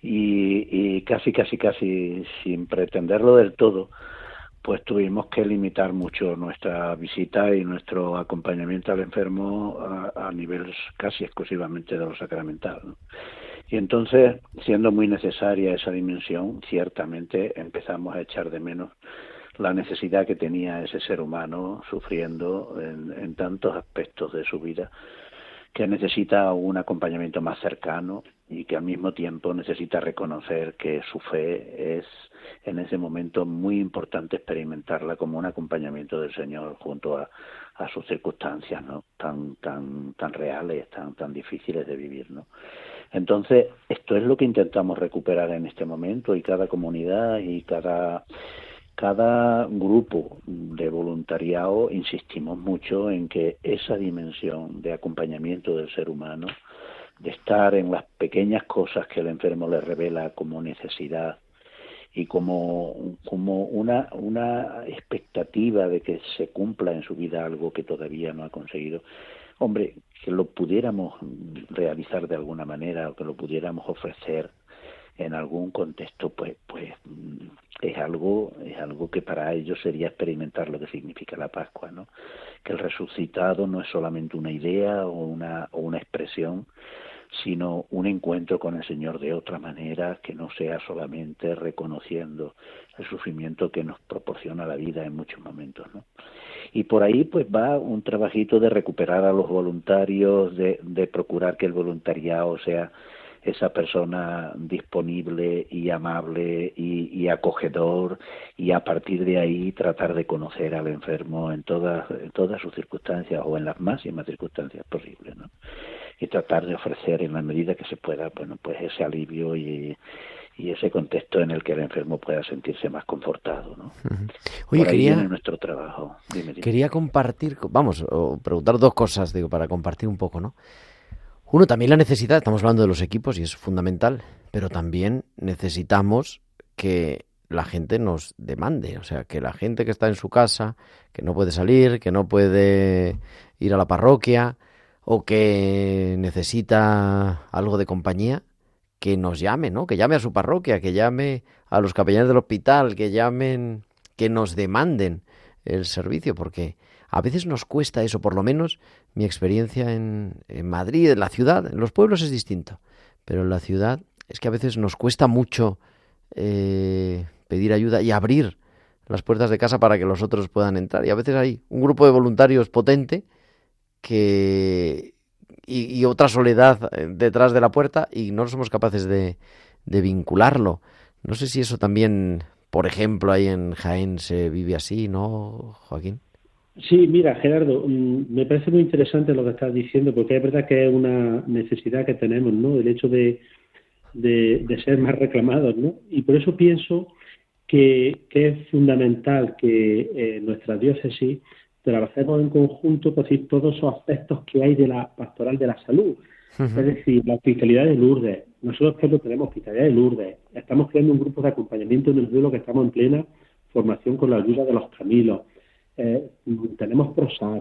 y casi sin pretenderlo del todo, pues tuvimos que limitar mucho nuestra visita y nuestro acompañamiento al enfermo a nivel casi exclusivamente de lo sacramental, ¿no? Y entonces, siendo muy necesaria esa dimensión, ciertamente empezamos a echar de menos la necesidad que tenía ese ser humano sufriendo en tantos aspectos de su vida, que necesita un acompañamiento más cercano y que al mismo tiempo necesita reconocer que su fe es en ese momento muy importante experimentarla como un acompañamiento del Señor junto a sus circunstancias, ¿no? tan reales, tan difíciles de vivir, ¿no? Entonces, esto es lo que intentamos recuperar en este momento, y cada comunidad y cada grupo de voluntariado insistimos mucho en que esa dimensión de acompañamiento del ser humano, de estar en las pequeñas cosas que el enfermo le revela como necesidad y como una expectativa de que se cumpla en su vida algo que todavía no ha conseguido, hombre, que lo pudiéramos realizar de alguna manera o que lo pudiéramos ofrecer en algún contexto, pues es algo que para ellos sería experimentar lo que significa la Pascua, ¿no? Que el resucitado no es solamente una idea o una expresión, sino un encuentro con el Señor de otra manera, que no sea solamente reconociendo el sufrimiento que nos proporciona la vida en muchos momentos, ¿no? Y por ahí pues va un trabajito de recuperar a los voluntarios, de procurar que el voluntariado sea esa persona disponible y amable y acogedor, y a partir de ahí tratar de conocer al enfermo en todas sus circunstancias, o en las máximas circunstancias posibles, ¿no? Y tratar de ofrecer en la medida que se pueda, bueno, pues ese alivio y ese contexto en el que el enfermo pueda sentirse más confortado, ¿no? Oye, por ahí viene nuestro trabajo. Dime. Quería compartir, o preguntar dos cosas, para compartir un poco, ¿no? Uno, también la necesidad, estamos hablando de los equipos y es fundamental, pero también necesitamos que la gente nos demande, o sea, que la gente que está en su casa, que no puede salir, que no puede ir a la parroquia o que necesita algo de compañía, que nos llame, ¿no? Que llame a su parroquia, que llame a los capellanes del hospital, que llamen, que nos demanden el servicio, porque a veces nos cuesta eso, por lo menos mi experiencia en Madrid, en la ciudad. En los pueblos es distinto, pero en la ciudad es que a veces nos cuesta mucho pedir ayuda y abrir las puertas de casa para que los otros puedan entrar. Y a veces hay un grupo de voluntarios potente y otra soledad detrás de la puerta, y no somos capaces de vincularlo. No sé si eso también, por ejemplo, ahí en Jaén se vive así, ¿no, Joaquín? Sí, mira, Gerardo, me parece muy interesante lo que estás diciendo, porque es verdad que es una necesidad que tenemos, ¿no? El hecho de ser más reclamados, ¿no? Y por eso pienso que es fundamental que nuestra diócesis trabajemos en conjunto, por decir, todos esos aspectos que hay de la pastoral de la salud. Uh-huh. Es decir, la hospitalidad de Lourdes. Nosotros, por ejemplo, tenemos hospitalidad de Lourdes. Estamos creando un grupo de acompañamiento en el duelo que estamos en plena formación con la ayuda de los Camilos. Tenemos PROSAC,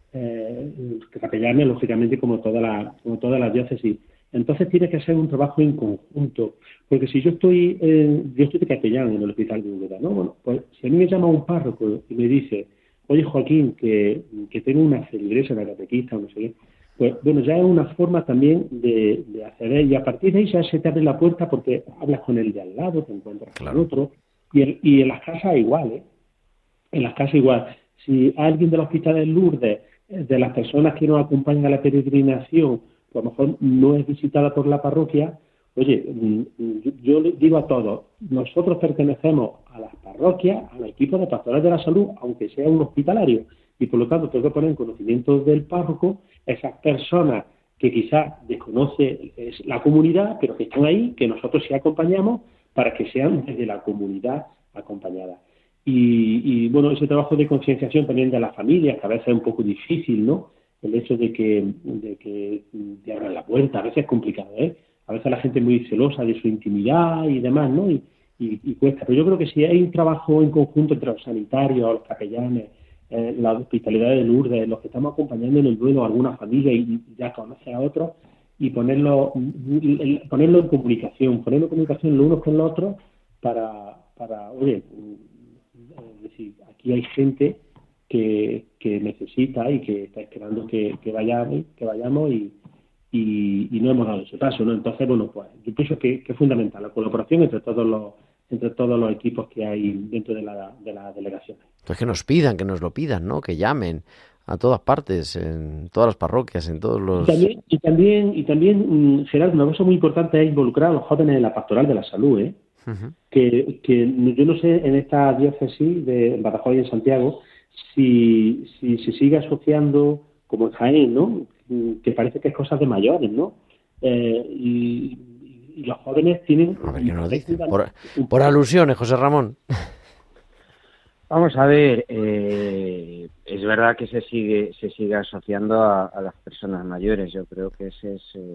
capellanes, lógicamente, como toda la diócesis. Entonces tiene que ser un trabajo en conjunto, porque si yo estoy de capellán en el hospital de Úbeda, ¿no? Bueno, pues si a mí me llama un párroco y me dice, oye, Joaquín, que tengo una feligresía, una catequista, no sé qué, pues bueno, ya es una forma también de acceder, y a partir de ahí ya se te abre la puerta porque hablas con el de al lado, te encuentras con el otro, y en las casas igual, ¿eh? En las casas igual. Si alguien del hospital de Lourdes, de las personas que nos acompañan a la peregrinación, pues a lo mejor no es visitada por la parroquia, oye, yo le digo a todos, nosotros pertenecemos a las parroquias, al equipo de pastoral de la salud, aunque sea un hospitalario, y por lo tanto tengo que poner en conocimiento del párroco esas personas que quizás desconoce la comunidad, pero que están ahí, que nosotros sí acompañamos, para que sean desde la comunidad acompañadas. Y bueno, ese trabajo de concienciación también de las familias, que a veces es un poco difícil, ¿no? El hecho de que te abran la puerta, a veces es complicado, ¿eh? A veces la gente es muy celosa de su intimidad y demás, ¿no? Y cuesta. Pero yo creo que si hay un trabajo en conjunto entre los sanitarios, los capellanes, la hospitalidad de Lourdes, los que estamos acompañando en el duelo a alguna familia y ya conoce a otros, y ponerlo en comunicación los unos con los otros para oye, es decir, aquí hay gente que necesita y que está esperando que vayamos y no hemos dado ese paso, ¿no? Entonces, bueno, pues yo pienso que es fundamental la colaboración entre todos entre todos los equipos que hay dentro de las delegaciones. Pues que nos pidan, que nos lo pidan, ¿no? Que llamen a todas partes, en todas las parroquias, en todos los... Y también, Gerardo, una cosa muy importante es involucrar a los jóvenes en la pastoral de la salud, ¿eh? Uh-huh. Que yo no sé en esta diócesis de Badajoz y en Santiago si se sigue asociando, como en Jaén, ¿no? Que parece que es cosas de mayores, ¿no? Y los jóvenes tienen... A ver qué nos dicen. Por alusiones, José Ramón. Vamos a ver, es verdad que se sigue asociando a las personas mayores. Yo creo que ese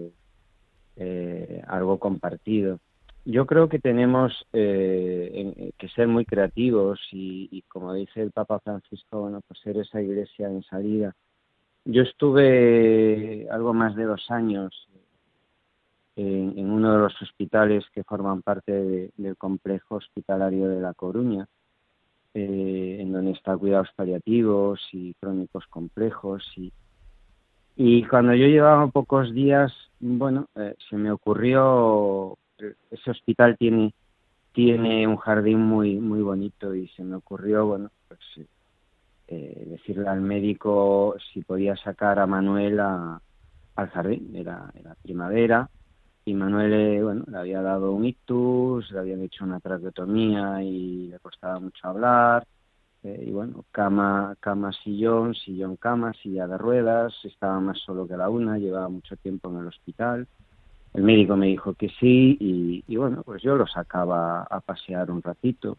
es algo compartido. Yo creo que tenemos que ser muy creativos y como dice el Papa Francisco, bueno, pues ser esa iglesia en salida. Yo estuve algo más de 2 años en uno de los hospitales que forman parte del complejo hospitalario de La Coruña, en donde está cuidados paliativos y crónicos complejos. Y cuando yo llevaba pocos días, bueno, se me ocurrió... Ese hospital tiene un jardín muy muy bonito y se me ocurrió, bueno, pues decirle al médico si podía sacar a Manuel al jardín. Era primavera y Manuel, bueno, le había dado un ictus, le habían hecho una traqueotomía y le costaba mucho hablar. Y bueno, cama, sillón, cama, silla de ruedas, estaba más solo que la una, llevaba mucho tiempo en el hospital. El médico me dijo que sí y bueno, pues yo lo sacaba a pasear un ratito.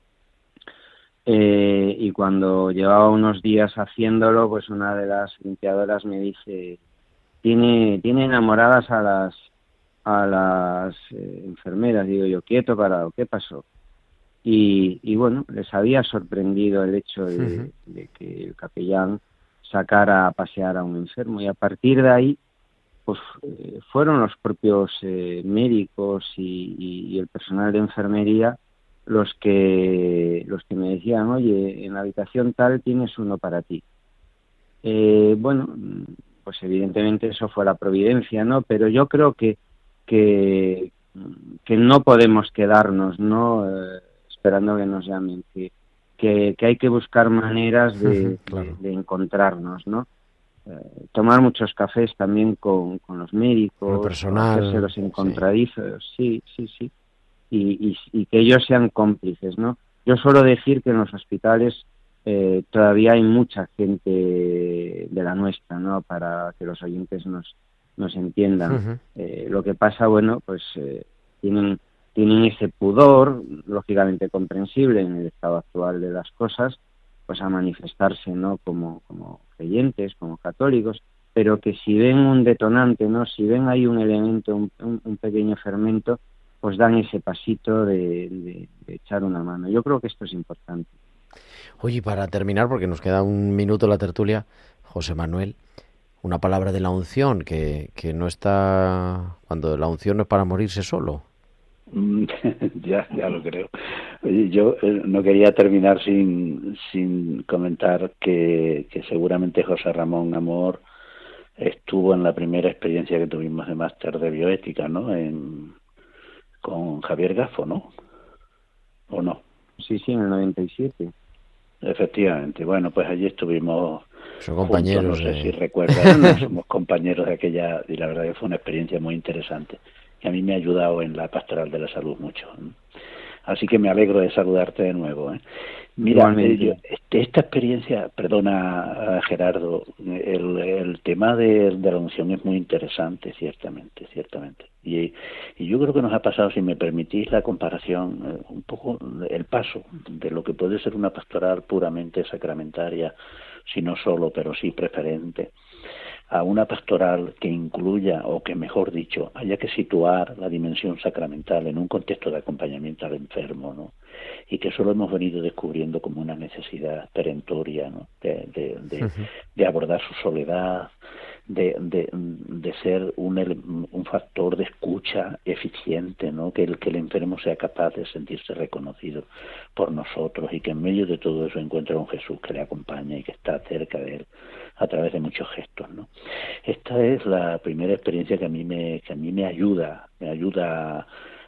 Y cuando llevaba unos días haciéndolo, pues una de las limpiadoras me dice, tiene enamoradas a las enfermeras. Digo yo, quieto, parado, ¿qué pasó? Y bueno, les había sorprendido el hecho de que el capellán sacara a pasear a un enfermo, y a partir de ahí pues fueron los propios médicos y el personal de enfermería los que me decían, oye, en la habitación tal tienes uno para ti. Bueno, pues evidentemente eso fue la providencia, ¿no? Pero yo creo que no podemos quedarnos, ¿no? Esperando que nos llamen, que hay que buscar maneras de encontrarnos, ¿no? Tomar muchos cafés también con los médicos, hacerse los encontradizos, sí, y que ellos sean cómplices, ¿no? Yo suelo decir que en los hospitales todavía hay mucha gente de la nuestra, ¿no? Para que los oyentes nos entiendan. Lo que pasa, bueno, pues tienen ese pudor, lógicamente comprensible en el estado actual de las cosas, pues a manifestarse, ¿no? Como creyentes, como católicos, pero que si ven un detonante, ¿no? Si ven ahí un elemento, un pequeño fermento, pues dan ese pasito de echar una mano. Yo creo que esto es importante. Oye, para terminar, porque nos queda un minuto la tertulia, José Manuel, una palabra de la unción, que no está... Cuando la unción no es para morirse solo. Ya lo creo. Oye, yo no quería terminar sin comentar que seguramente José Ramón Amor estuvo en la primera experiencia que tuvimos de máster de bioética, ¿no? Con Javier Gafo, ¿no? ¿O no? Sí, en el 97. Efectivamente. Bueno, pues allí estuvimos. Son compañeros. Juntos, no sé si recuerdas, somos compañeros de aquella, y la verdad que fue una experiencia muy interesante, que a mí me ha ayudado en la pastoral de la salud mucho. Así que me alegro de saludarte de nuevo. Mira, esta experiencia, perdona Gerardo, el tema de la unción es muy interesante, ciertamente. Y yo creo que nos ha pasado, si me permitís la comparación, un poco el paso de lo que puede ser una pastoral puramente sacramentaria, si no solo, pero sí preferente, a una pastoral que incluya, o que mejor dicho, haya que situar la dimensión sacramental en un contexto de acompañamiento al enfermo, ¿no? Y que eso lo hemos venido descubriendo como una necesidad perentoria, ¿no? De abordar su soledad, de ser un factor de escucha eficiente, ¿no? Que el enfermo sea capaz de sentirse reconocido por nosotros y que en medio de todo eso encuentre a un Jesús que le acompaña y que está cerca de él a través de muchos gestos, ¿no? Esta es la primera experiencia que a mí me ayuda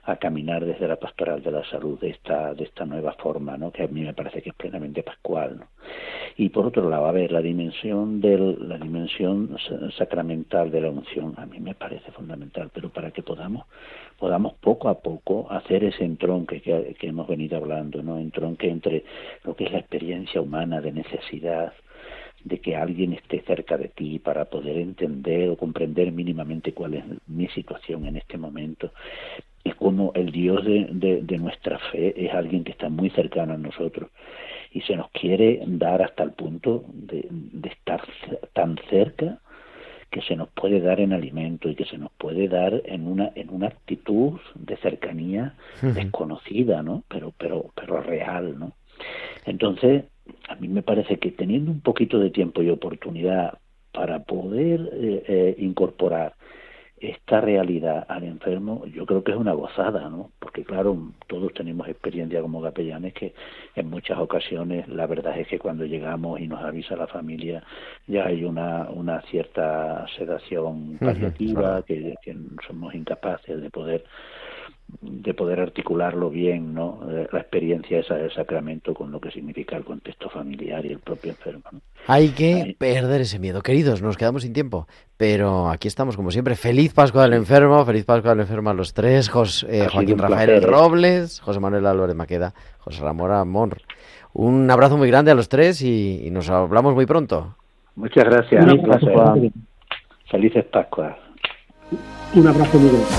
caminar desde la pastoral de la salud de esta nueva forma, ¿no? Que a mí me parece que es plenamente pascual, ¿no? Y por otro lado, a ver, la dimensión sacramental de la unción a mí me parece fundamental, pero para que podamos poco a poco hacer ese entronque que hemos venido hablando, ¿no? Entronque entre lo que es la experiencia humana de necesidad, de que alguien esté cerca de ti para poder entender o comprender mínimamente cuál es mi situación en este momento, y cómo el Dios de nuestra fe es alguien que está muy cercano a nosotros y se nos quiere dar hasta el punto de estar tan cerca que se nos puede dar en alimento y que se nos puede dar en una actitud de cercanía desconocida, ¿no? Pero real, ¿no? Entonces, a mí me parece que teniendo un poquito de tiempo y oportunidad para poder incorporar esta realidad al enfermo, yo creo que es una gozada, ¿no? Porque claro, todos tenemos experiencia como capellanes que en muchas ocasiones la verdad es que cuando llegamos y nos avisa la familia ya hay una cierta sedación paliativa, que somos incapaces de poder articularlo bien, ¿no? La experiencia esa del sacramento con lo que significa el contexto familiar y el propio enfermo, ¿no? Hay que perder ese miedo. Queridos, nos quedamos sin tiempo, pero aquí estamos como siempre. Feliz Pascua del Enfermo, feliz Pascua del Enfermo a los tres, Joaquín Rafael Robles, José Manuel Álvarez Maqueda, José Ramón Amor. Un abrazo muy grande a los tres y nos hablamos muy pronto. Muchas gracias. Felices Pascuas. Un abrazo muy grande.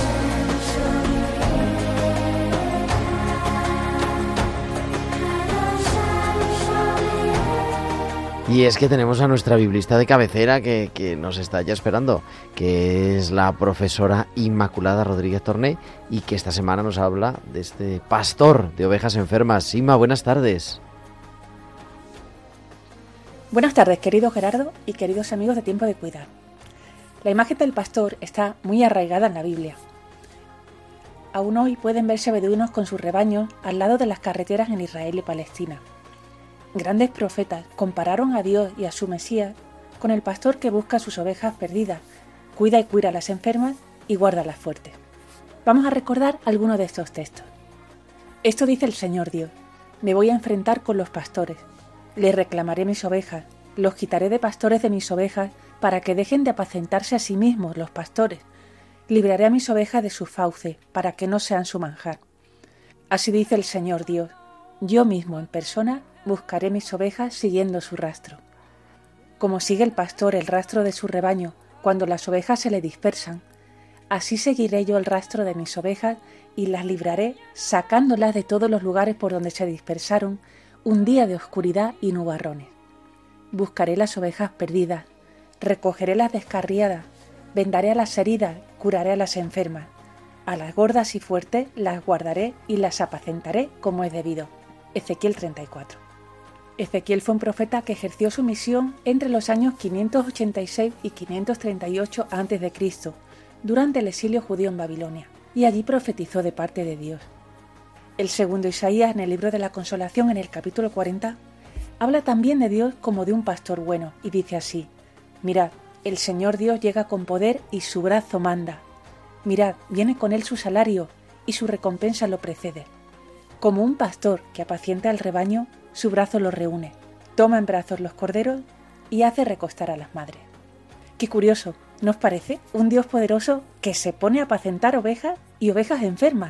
Y es que tenemos a nuestra biblista de cabecera que nos está ya esperando, que es la profesora Inmaculada Rodríguez Torné, y que esta semana nos habla de este pastor de ovejas enfermas. Inma, buenas tardes. Buenas tardes, querido Gerardo y queridos amigos de Tiempo de Cuidar. La imagen del pastor está muy arraigada en la Biblia. Aún hoy pueden verse beduinos con sus rebaños al lado de las carreteras en Israel y Palestina. Grandes profetas compararon a Dios y a su Mesías con el pastor que busca a sus ovejas perdidas, cuida y cura a las enfermas y guarda a las fuertes. Vamos a recordar algunos de estos textos. Esto dice el Señor Dios: me voy a enfrentar con los pastores, les reclamaré mis ovejas, los quitaré de pastores de mis ovejas para que dejen de apacentarse a sí mismos los pastores, libraré a mis ovejas de sus fauces para que no sean su manjar. Así dice el Señor Dios: yo mismo en persona buscaré mis ovejas siguiendo su rastro. Como sigue el pastor el rastro de su rebaño cuando las ovejas se le dispersan, así seguiré yo el rastro de mis ovejas y las libraré sacándolas de todos los lugares por donde se dispersaron un día de oscuridad y nubarrones. Buscaré las ovejas perdidas, recogeré las descarriadas, vendaré a las heridas, curaré a las enfermas. A las gordas y fuertes las guardaré y las apacentaré como es debido. Ezequiel 34. Ezequiel fue un profeta que ejerció su misión entre los años 586 y 538 a.C., durante el exilio judío en Babilonia, y allí profetizó de parte de Dios. El segundo Isaías, en el libro de la Consolación, en el capítulo 40, habla también de Dios como de un pastor bueno, y dice así: mirad, el Señor Dios llega con poder y su brazo manda. Mirad, viene con él su salario y su recompensa lo precede. Como un pastor que apacienta al rebaño, su brazo los reúne, toma en brazos los corderos y hace recostar a las madres. Qué curioso, ¿no os parece? Un Dios poderoso que se pone a apacentar ovejas y ovejas enfermas.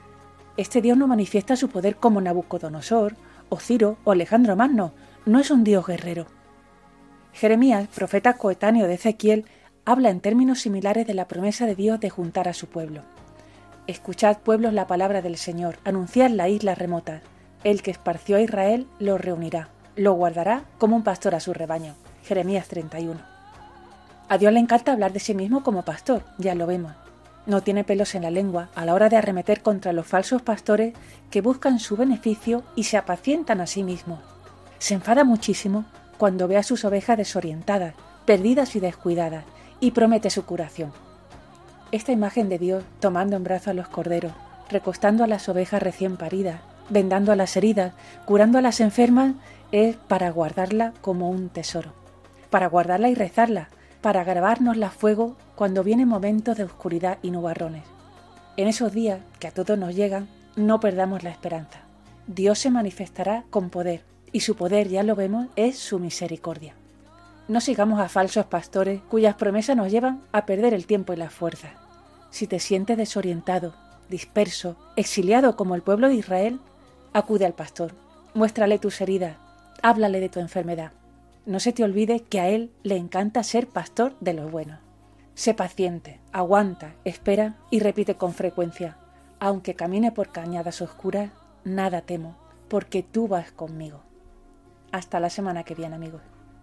Este Dios no manifiesta su poder como Nabucodonosor, o Ciro, o Alejandro Magno. No es un Dios guerrero. Jeremías, profeta coetáneo de Ezequiel, habla en términos similares de la promesa de Dios de juntar a su pueblo. Escuchad, pueblos, la palabra del Señor, anunciad las islas remotas. El que esparció a Israel lo reunirá, lo guardará como un pastor a su rebaño. Jeremías 31. A Dios le encanta hablar de sí mismo como pastor, ya lo vemos. No tiene pelos en la lengua a la hora de arremeter contra los falsos pastores que buscan su beneficio y se apacientan a sí mismos. Se enfada muchísimo cuando ve a sus ovejas desorientadas, perdidas y descuidadas, y promete su curación. Esta imagen de Dios tomando en brazos a los corderos, recostando a las ovejas recién paridas, vendando a las heridas, curando a las enfermas, es para guardarla como un tesoro, para guardarla y rezarla, para grabárnosla a fuego cuando vienen momentos de oscuridad y nubarrones. En esos días que a todos nos llegan, no perdamos la esperanza. Dios se manifestará con poder, y su poder, ya lo vemos, es su misericordia. No sigamos a falsos pastores cuyas promesas nos llevan a perder el tiempo y las fuerzas. Si te sientes desorientado, disperso, exiliado como el pueblo de Israel, acude al pastor, muéstrale tus heridas, háblale de tu enfermedad. No se te olvide que a él le encanta ser pastor de los buenos. Sé paciente, aguanta, espera y repite con frecuencia: aunque camine por cañadas oscuras, nada temo, porque tú vas conmigo. Hasta la semana que viene, amigos.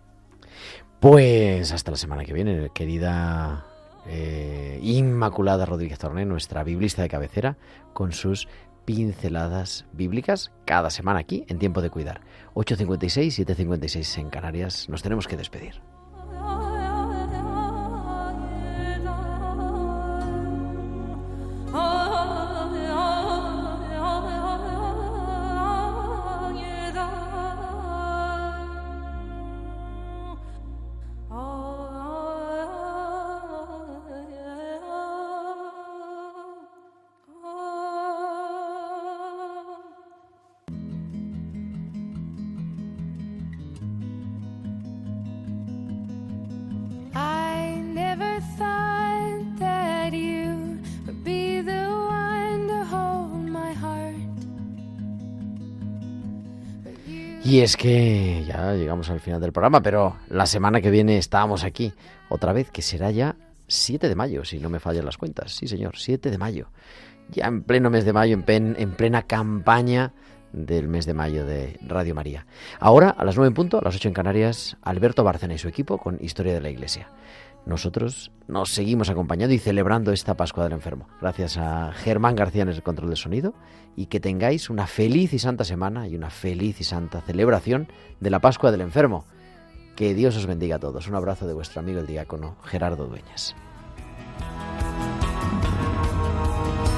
Pues hasta la semana que viene, querida Inmaculada Rodríguez Torné, nuestra biblista de cabecera, con sus pinceladas bíblicas cada semana aquí en Tiempo de Cuidar. 8:56, 7:56 en Canarias. Nos tenemos que despedir. I never thought that you would be the one to hold my heart. Y es que ya llegamos al final del programa, pero la semana que viene estamos aquí otra vez, que será ya 7 de mayo, si no me fallan las cuentas. Sí, señor, 7 de mayo. Ya en pleno mes de mayo, en plena campaña del mes de mayo de Radio María. Ahora, a las 9 en punto, a las 8 en Canarias, Alberto Bárcena y su equipo con Historia de la Iglesia. Nosotros nos seguimos acompañando y celebrando esta Pascua del Enfermo. Gracias a Germán García en el control del sonido, y que tengáis una feliz y santa semana y una feliz y santa celebración de la Pascua del Enfermo. Que Dios os bendiga a todos. Un abrazo de vuestro amigo el diácono Gerardo Dueñas.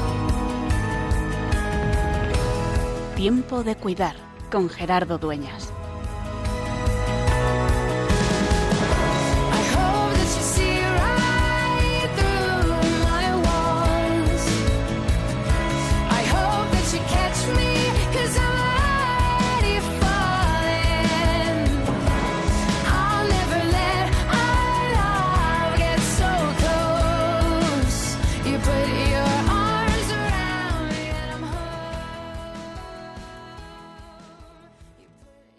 Tiempo de Cuidar con Gerardo Dueñas.